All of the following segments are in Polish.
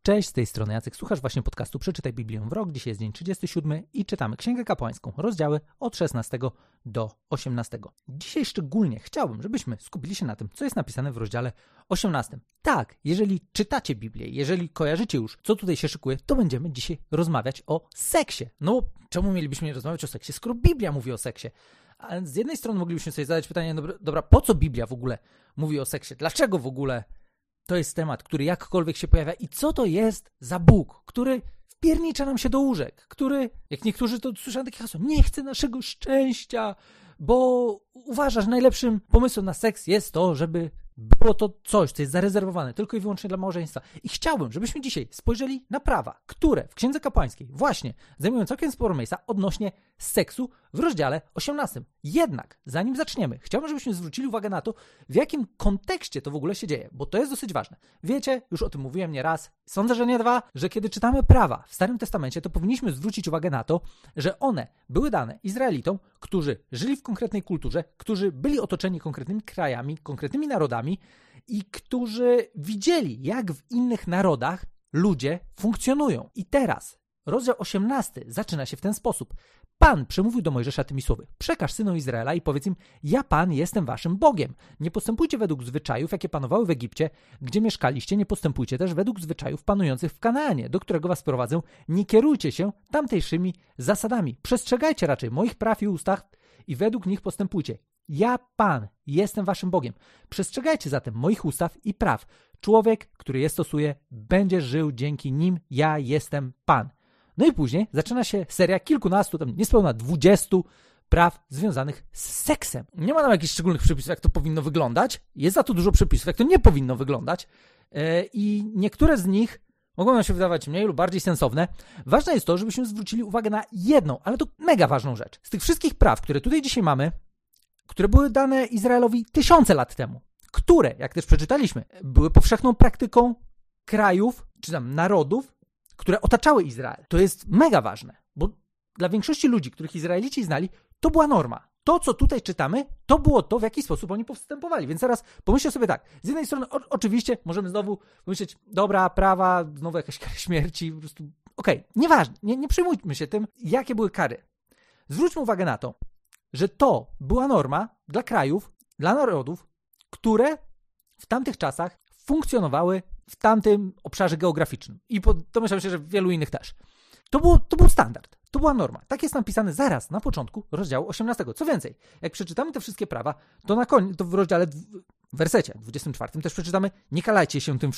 Cześć, z tej strony Jacek, słuchasz właśnie podcastu Przeczytaj Biblię w rok. Dzisiaj jest dzień 37 i czytamy Księgę Kapłańską, rozdziały od 16 do 18. Dzisiaj szczególnie chciałbym, żebyśmy skupili się na tym, co jest napisane w rozdziale 18. Tak, jeżeli czytacie Biblię, jeżeli kojarzycie już, co tutaj się szykuje, to będziemy dzisiaj rozmawiać o seksie. No, czemu mielibyśmy rozmawiać o seksie, skoro Biblia mówi o seksie? A z jednej strony moglibyśmy sobie zadać pytanie, dobra, po co Biblia w ogóle mówi o seksie? Dlaczego w ogóle to jest temat, który jakkolwiek się pojawia i co to jest za Bóg, który wpiernicza nam się do łóżek, który, jak niektórzy to słyszą takie hasło, nie chce naszego szczęścia, bo uważa, że najlepszym pomysłem na seks jest to, żeby było to coś, co jest zarezerwowane tylko i wyłącznie dla małżeństwa. I chciałbym, żebyśmy dzisiaj spojrzeli na prawa, które w Księdze Kapłańskiej właśnie zajmują całkiem sporo miejsca odnośnie seksu w rozdziale 18. Jednak, zanim zaczniemy, chciałbym, żebyśmy zwrócili uwagę na to, w jakim kontekście to w ogóle się dzieje, bo to jest dosyć ważne. Wiecie, już o tym mówiłem nieraz, sądzę, że nie dwa, że kiedy czytamy prawa w Starym Testamencie, to powinniśmy zwrócić uwagę na to, że one były dane Izraelitom, którzy żyli w konkretnej kulturze, którzy byli otoczeni konkretnymi krajami, konkretnymi narodami i którzy widzieli, jak w innych narodach ludzie funkcjonują. I teraz rozdział 18 zaczyna się w ten sposób. Pan przemówił do Mojżesza tymi słowy: przekaż synom Izraela i powiedz im: ja Pan jestem waszym Bogiem. Nie postępujcie według zwyczajów, jakie panowały w Egipcie, gdzie mieszkaliście, nie postępujcie też według zwyczajów panujących w Kanaanie, do którego was prowadzę. Nie kierujcie się tamtejszymi zasadami. Przestrzegajcie raczej moich praw i ustaw i według nich postępujcie. Ja, Pan, jestem waszym Bogiem. Przestrzegajcie zatem moich ustaw i praw. Człowiek, który je stosuje, będzie żył dzięki nim. Ja jestem Pan. No i później zaczyna się seria kilkunastu, tam niespełna 20 praw związanych z seksem. Nie ma tam jakichś szczególnych przepisów, jak to powinno wyglądać. Jest za to dużo przepisów, jak to nie powinno wyglądać. I niektóre z nich mogą nam się wydawać mniej lub bardziej sensowne. Ważne jest to, żebyśmy zwrócili uwagę na jedną, ale to mega ważną rzecz. Z tych wszystkich praw, które tutaj dzisiaj mamy, które były dane Izraelowi tysiące lat temu, które, jak też przeczytaliśmy, były powszechną praktyką krajów, czy tam narodów, które otaczały Izrael. To jest mega ważne, bo dla większości ludzi, których Izraelici znali, to była norma. To, co tutaj czytamy, to było to, w jaki sposób oni postępowali. Więc teraz pomyślcie sobie tak. Z jednej strony oczywiście możemy znowu pomyśleć, dobra, prawa, znowu jakaś kara śmierci, po prostu okej, nieważne, nie przejmujmy się tym, jakie były kary. Zwróćmy uwagę na to, że to była norma dla krajów, dla narodów, które w tamtych czasach funkcjonowały w tamtym obszarze geograficznym. I domyślam się, że w wielu innych też. To był standard, to była norma. Tak jest napisane zaraz na początku rozdziału 18. Co więcej, jak przeczytamy te wszystkie prawa, to na koniec, to w rozdziale, w wersecie 24 też przeczytamy: nie kalajcie się tym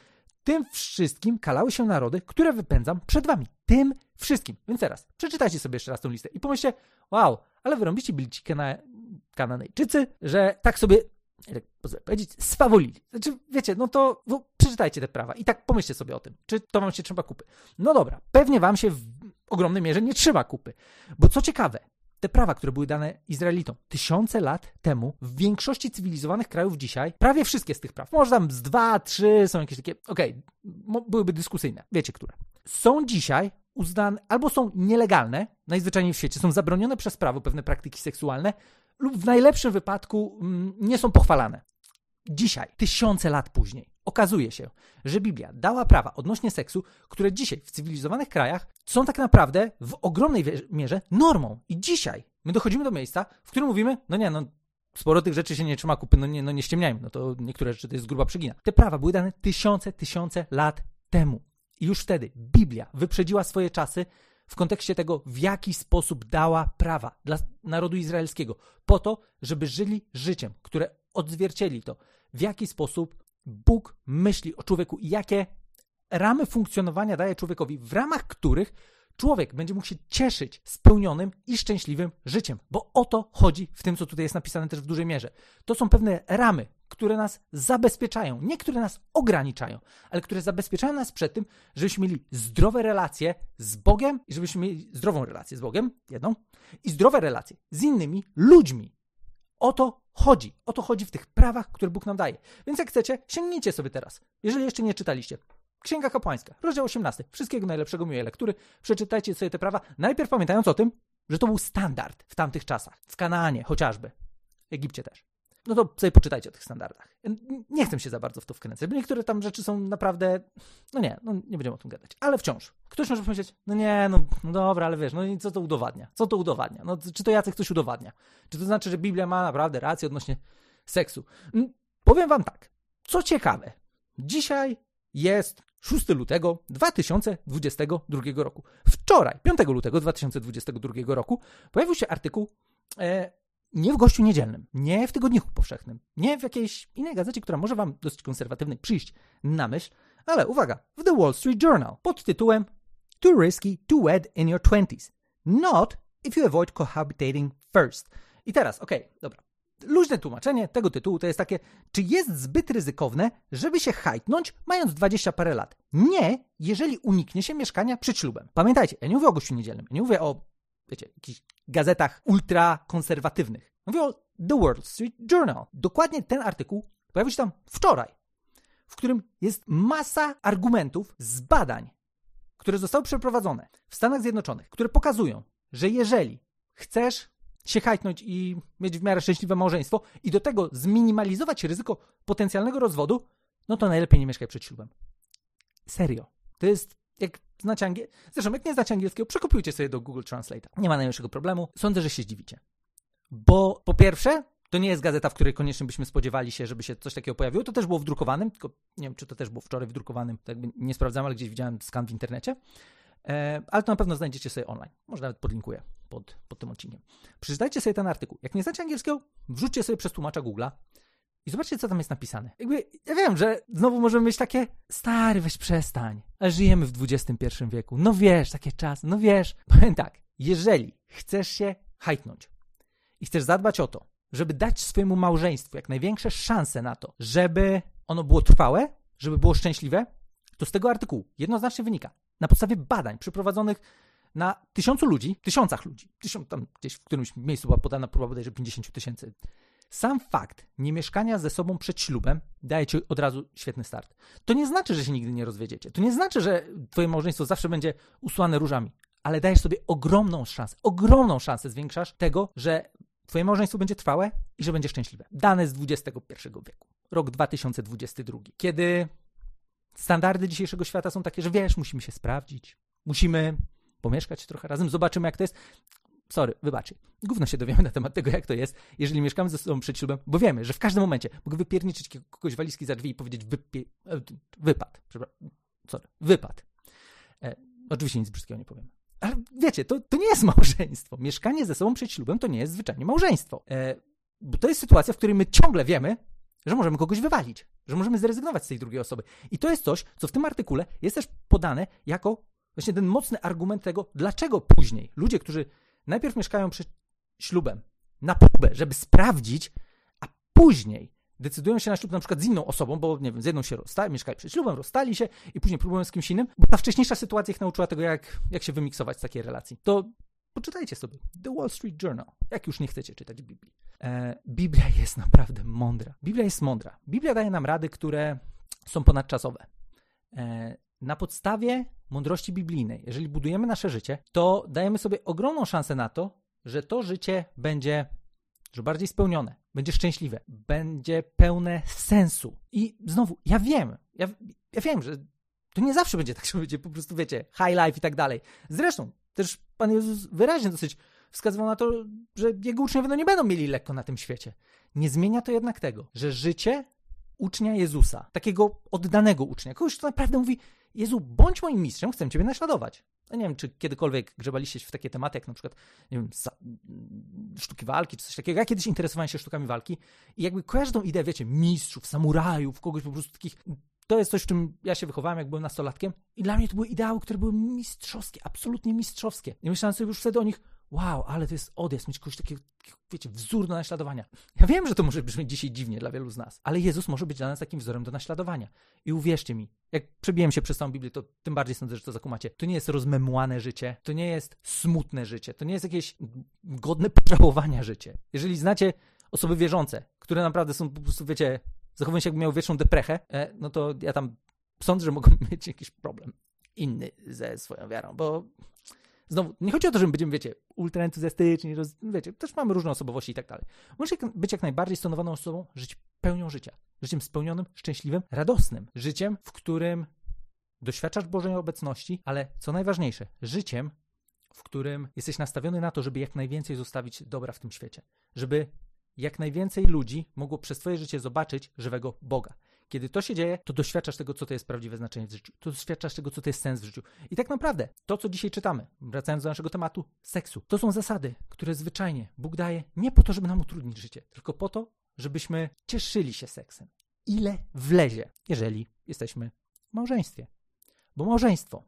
wszystkim kalały się narody, które wypędzam przed wami. Tym wszystkim. Więc teraz przeczytajcie sobie jeszcze raz tę listę i pomyślcie: wow, ale wyrąbiście byli ci Kananejczycy, że tak sobie, jak pozwolę powiedzieć, swawolili. Znaczy, wiecie, no to przeczytajcie te prawa i tak pomyślcie sobie o tym, czy to wam się trzyma kupy. No dobra, pewnie wam się w ogromnej mierze nie trzyma kupy, bo co ciekawe, te prawa, które były dane Izraelitom tysiące lat temu, w większości cywilizowanych krajów dzisiaj, prawie wszystkie z tych praw, może tam z 2, 3 są jakieś takie, byłyby dyskusyjne, wiecie które, są dzisiaj uznane, albo są nielegalne, najzwyczajniej w świecie, są zabronione przez prawo pewne praktyki seksualne, lub w najlepszym wypadku nie są pochwalane. Dzisiaj, tysiące lat później, okazuje się, że Biblia dała prawa odnośnie seksu, które dzisiaj w cywilizowanych krajach są tak naprawdę w ogromnej mierze normą. I dzisiaj my dochodzimy do miejsca, w którym mówimy, sporo tych rzeczy się nie trzyma kupy, nie ściemniajmy, to niektóre rzeczy to jest gruba przegina. Te prawa były dane tysiące lat temu. I już wtedy Biblia wyprzedziła swoje czasy w kontekście tego, w jaki sposób dała prawa dla narodu izraelskiego, po to, żeby żyli życiem, które odzwierciedli to, w jaki sposób Bóg myśli o człowieku i jakie ramy funkcjonowania daje człowiekowi, w ramach których człowiek będzie mógł się cieszyć spełnionym i szczęśliwym życiem, bo o to chodzi w tym, co tutaj jest napisane też w dużej mierze. To są pewne ramy, które nas zabezpieczają, nie które nas ograniczają, ale które zabezpieczają nas przed tym, żebyśmy mieli zdrowe relacje z Bogiem i żebyśmy mieli zdrową relację z Bogiem, jedną, i zdrowe relacje z innymi ludźmi. O to chodzi w tych prawach, które Bóg nam daje. Więc jak chcecie, sięgnijcie sobie teraz, jeżeli jeszcze nie czytaliście. Księga Kapłańska, rozdział 18. Wszystkiego najlepszego, miłej lektury. Przeczytajcie sobie te prawa, najpierw pamiętając o tym, że to był standard w tamtych czasach. W Kanaanie chociażby, w Egipcie też. no to sobie poczytajcie o tych standardach. Nie chcę się za bardzo w to wkręcać, bo niektóre tam rzeczy są naprawdę, nie będziemy o tym gadać. Ale wciąż, ktoś może powiedzieć, no dobra, ale wiesz, no i co to udowadnia? Co to udowadnia? No czy to Jacek coś udowadnia? Czy to znaczy, że Biblia ma naprawdę rację odnośnie seksu? Powiem wam tak, co ciekawe, dzisiaj jest 6 lutego 2022 roku. Wczoraj, 5 lutego 2022 roku, pojawił się artykuł nie w Gościu Niedzielnym, nie w Tygodniku Powszechnym, nie w jakiejś innej gazecie, która może wam dosyć konserwatywnej przyjść na myśl, ale uwaga, w The Wall Street Journal pod tytułem Too risky to wed in your 20s. Not if you avoid cohabitating first. I teraz, dobra. Luźne tłumaczenie tego tytułu to jest takie, czy jest zbyt ryzykowne, żeby się hajtnąć, mając 20 parę lat? Nie, jeżeli uniknie się mieszkania przed ślubem. Pamiętajcie, ja nie mówię o Gościu Niedzielnym, ja nie mówię o, jakichś gazetach ultrakonserwatywnych. Mówię o The Wall Street Journal. Dokładnie ten artykuł pojawił się tam wczoraj, w którym jest masa argumentów z badań, które zostały przeprowadzone w Stanach Zjednoczonych, które pokazują, że jeżeli chcesz się hajtnąć i mieć w miarę szczęśliwe małżeństwo i do tego zminimalizować ryzyko potencjalnego rozwodu, no to najlepiej nie mieszkaj przed ślubem. Serio. To jest, jak znacie zresztą jak nie znacie angielskiego, przekopiujcie sobie do Google Translate'a. Nie ma najmniejszego problemu. Sądzę, że się zdziwicie. Bo po pierwsze, to nie jest gazeta, w której koniecznie byśmy spodziewali się, żeby się coś takiego pojawiło. To też było w drukowanym, tylko nie wiem, czy to też było wczoraj w drukowanym. To jakby nie sprawdzałem, ale gdzieś widziałem skan w internecie. Ale to na pewno znajdziecie sobie online. Może nawet podlinkuję pod tym odcinkiem. Przeczytajcie sobie ten artykuł. Jak nie znacie angielskiego, wrzućcie sobie przez tłumacza Google'a i zobaczcie, co tam jest napisane. Ja wiem, że znowu możemy mieć takie, stary, weź przestań, ale żyjemy w XXI wieku. No wiesz, takie czasy, no wiesz. Powiem tak, jeżeli chcesz się hajtnąć i chcesz zadbać o to, żeby dać swojemu małżeństwu jak największe szanse na to, żeby ono było trwałe, żeby było szczęśliwe, to z tego artykułu jednoznacznie wynika, na podstawie badań przeprowadzonych na tysiącach ludzi, tam gdzieś w którymś miejscu była podana próba bodajże 50 000. Sam fakt niemieszkania ze sobą przed ślubem daje ci od razu świetny start. To nie znaczy, że się nigdy nie rozwiedziecie. To nie znaczy, że twoje małżeństwo zawsze będzie usłane różami, ale dajesz sobie ogromną szansę zwiększasz tego, że twoje małżeństwo będzie trwałe i że będzie szczęśliwe. Dane z XXI wieku. Rok 2022. Kiedy standardy dzisiejszego świata są takie, że wiesz, musimy się sprawdzić, musimy pomieszkać trochę razem, zobaczymy jak to jest. Wybaczcie. Gówno się dowiemy na temat tego, jak to jest, jeżeli mieszkamy ze sobą przed ślubem, bo wiemy, że w każdym momencie mogę wypierniczyć kogoś walizki za drzwi i powiedzieć wypad. Oczywiście nic brzydkiego nie powiem. Ale wiecie, to nie jest małżeństwo. Mieszkanie ze sobą przed ślubem to nie jest zwyczajnie małżeństwo. Bo to jest sytuacja, w której my ciągle wiemy, że możemy kogoś wywalić, że możemy zrezygnować z tej drugiej osoby. I to jest coś, co w tym artykule jest też podane jako właśnie ten mocny argument tego, dlaczego później ludzie, którzy najpierw mieszkają przed ślubem na próbę, żeby sprawdzić, a później decydują się na ślub na przykład z inną osobą, bo nie wiem, z jedną się mieszkali przed ślubem, rozstali się i później próbują z kimś innym, bo ta wcześniejsza sytuacja ich nauczyła tego, jak się wymiksować z takiej relacji. To poczytajcie sobie The Wall Street Journal, jak już nie chcecie czytać Biblii. Biblia jest naprawdę mądra. Biblia jest mądra. Biblia daje nam rady, które są ponadczasowe. Na podstawie mądrości biblijnej, jeżeli budujemy nasze życie, to dajemy sobie ogromną szansę na to, że to życie będzie bardziej spełnione, będzie szczęśliwe, będzie pełne sensu. I znowu, ja wiem, że to nie zawsze będzie tak, że będzie po prostu, wiecie, high life i tak dalej. Zresztą, też Pan Jezus wyraźnie dosyć wskazywał na to, że Jego uczniowie nie będą mieli lekko na tym świecie. Nie zmienia to jednak tego, że życie ucznia Jezusa, takiego oddanego ucznia, kogoś, kto naprawdę mówi, Jezu, bądź moim mistrzem, chcę Ciebie naśladować. Ja nie wiem, czy kiedykolwiek grzebaliście się w takie tematy, jak na przykład, nie wiem, sztuki walki, czy coś takiego. Ja kiedyś interesowałem się sztukami walki i jakby kojarzę tą ideę, wiecie, mistrzów, samurajów, kogoś po prostu takich. To jest coś, w czym ja się wychowałem, jak byłem nastolatkiem i dla mnie to były ideały, które były mistrzowskie, absolutnie mistrzowskie. I myślałem sobie już wtedy o nich, wow, ale to jest odjazd, mieć kogoś takiego, wiecie, wzór do naśladowania. Ja wiem, że to może brzmieć dzisiaj dziwnie dla wielu z nas, ale Jezus może być dla nas takim wzorem do naśladowania. I uwierzcie mi, jak przebiłem się przez całą Biblię, to tym bardziej sądzę, że to zakumacie. To nie jest rozmemłane życie, to nie jest smutne życie, to nie jest jakieś godne pożałowania życie. Jeżeli znacie osoby wierzące, które naprawdę są po prostu, wiecie, zachowują się jakby miały wieczną deprechę, no to ja tam sądzę, że mogą mieć jakiś problem inny ze swoją wiarą, bo Znowu, nie chodzi o to, że my będziemy, wiecie, ultra entuzjastyczni, wiecie, też mamy różne osobowości i tak dalej. Możesz być jak najbardziej stonowaną osobą, żyć pełnią życia. Życiem spełnionym, szczęśliwym, radosnym. Życiem, w którym doświadczasz Bożej obecności, ale co najważniejsze, życiem, w którym jesteś nastawiony na to, żeby jak najwięcej zostawić dobra w tym świecie. Żeby jak najwięcej ludzi mogło przez twoje życie zobaczyć żywego Boga. Kiedy to się dzieje, to doświadczasz tego, co to jest prawdziwe znaczenie w życiu. To doświadczasz tego, co to jest sens w życiu. I tak naprawdę to, co dzisiaj czytamy, wracając do naszego tematu seksu, to są zasady, które zwyczajnie Bóg daje nie po to, żeby nam utrudnić życie, tylko po to, żebyśmy cieszyli się seksem. Ile wlezie, jeżeli jesteśmy w małżeństwie. Bo małżeństwo,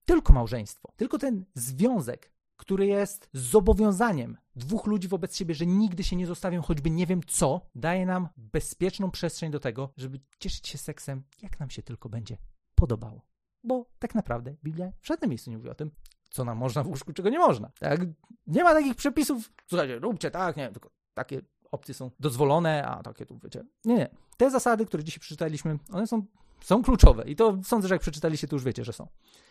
tylko ten związek, który jest zobowiązaniem dwóch ludzi wobec siebie, że nigdy się nie zostawią, choćby nie wiem co, daje nam bezpieczną przestrzeń do tego, żeby cieszyć się seksem, jak nam się tylko będzie podobało. Bo tak naprawdę Biblia w żadnym miejscu nie mówi o tym, co nam można w łóżku, czego nie można. Tak? Nie ma takich przepisów, słuchajcie, róbcie tak, nie, tylko takie opcje są dozwolone, a takie tu, wiecie. Nie. Te zasady, które dzisiaj przeczytaliśmy, one są kluczowe i to sądzę, że jak przeczytaliście, to już wiecie, że są.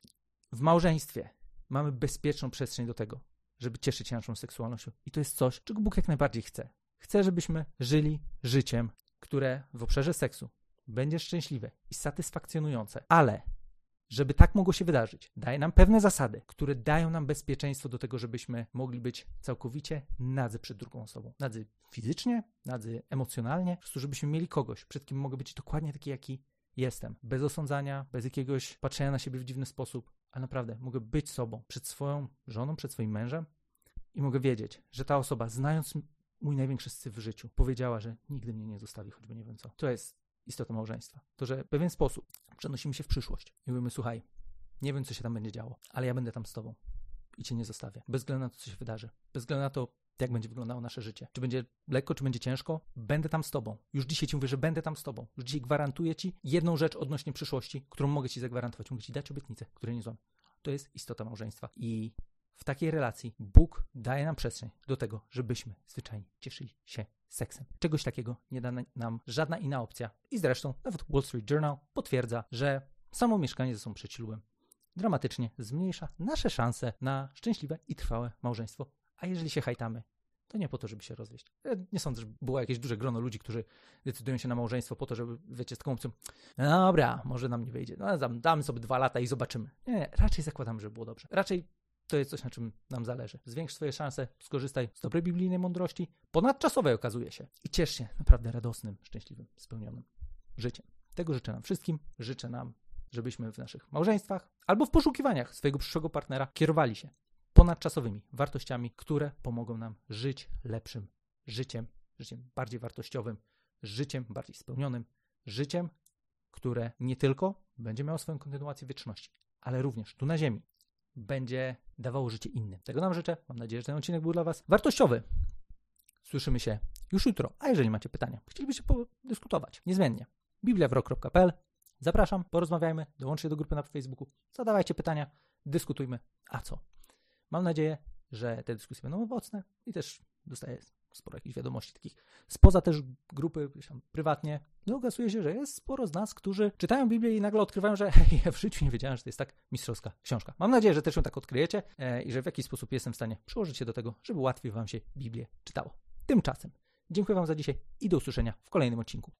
W małżeństwie mamy bezpieczną przestrzeń do tego, żeby cieszyć się naszą seksualnością. I to jest coś, czego Bóg jak najbardziej chce. Chce, żebyśmy żyli życiem, które w obszarze seksu będzie szczęśliwe i satysfakcjonujące, ale żeby tak mogło się wydarzyć, daje nam pewne zasady, które dają nam bezpieczeństwo do tego, żebyśmy mogli być całkowicie nadzy przed drugą osobą. Nadzy fizycznie, nadzy emocjonalnie, po prostu żebyśmy mieli kogoś, przed kim mogę być dokładnie taki, jaki jestem. Bez osądzania, bez jakiegoś patrzenia na siebie w dziwny sposób, ale naprawdę mogę być sobą, przed swoją żoną, przed swoim mężem i mogę wiedzieć, że ta osoba, znając mój największy syf w życiu, powiedziała, że nigdy mnie nie zostawi, choćby nie wiem co. To jest istota małżeństwa. To, że w pewien sposób przenosimy się w przyszłość i mówimy, słuchaj, nie wiem, co się tam będzie działo, ale ja będę tam z tobą i cię nie zostawię. Bez względu na to, co się wydarzy. Bez względu na to, jak będzie wyglądało nasze życie. Czy będzie lekko, czy będzie ciężko, będę tam z tobą. Już dzisiaj ci mówię, że będę tam z tobą. Już dzisiaj gwarantuję ci jedną rzecz odnośnie przyszłości, którą mogę ci zagwarantować. Mogę ci dać obietnicę, której nie złamię. To jest istota małżeństwa. I w takiej relacji Bóg daje nam przestrzeń do tego, żebyśmy zwyczajnie cieszyli się seksem. Czegoś takiego nie da nam żadna inna opcja. I zresztą nawet Wall Street Journal potwierdza, że samo mieszkanie ze sobą przed ślubem dramatycznie zmniejsza nasze szanse na szczęśliwe i trwałe małżeństwo. A jeżeli się hajtamy, to nie po to, żeby się rozwieść. Ja nie sądzę, że było jakieś duże grono ludzi, którzy decydują się na małżeństwo po to, żeby, wiecie, z taką opcją, no dobra, może nam nie wyjdzie, no damy sobie 2 lata i zobaczymy. Nie, raczej zakładam, że było dobrze. Raczej to jest coś, na czym nam zależy. Zwiększ swoje szanse, skorzystaj z dobrej biblijnej mądrości, ponadczasowej okazuje się. I ciesz się naprawdę radosnym, szczęśliwym, spełnionym życiem. Tego życzę nam wszystkim. Życzę nam, żebyśmy w naszych małżeństwach albo w poszukiwaniach swojego przyszłego partnera kierowali się ponadczasowymi wartościami, które pomogą nam żyć lepszym życiem, życiem bardziej wartościowym, życiem bardziej spełnionym, życiem, które nie tylko będzie miało swoją kontynuację w wieczności, ale również tu na ziemi będzie dawało życie innym. Tego nam życzę. Mam nadzieję, że ten odcinek był dla was wartościowy. Słyszymy się już jutro. A jeżeli macie pytania, chcielibyście podyskutować niezmiennie. bibliawrok.pl. Zapraszam, porozmawiajmy, dołączcie do grupy na Facebooku, zadawajcie pytania, dyskutujmy. A co? Mam nadzieję, że te dyskusje będą owocne i też dostaję sporo jakichś wiadomości takich spoza też grupy, prywatnie. No okazuje się, że jest sporo z nas, którzy czytają Biblię i nagle odkrywają, że ja w życiu nie wiedziałem, że to jest tak mistrzowska książka. Mam nadzieję, że też ją tak odkryjecie i że w jakiś sposób jestem w stanie przyłożyć się do tego, żeby łatwiej wam się Biblię czytało. Tymczasem dziękuję wam za dzisiaj i do usłyszenia w kolejnym odcinku.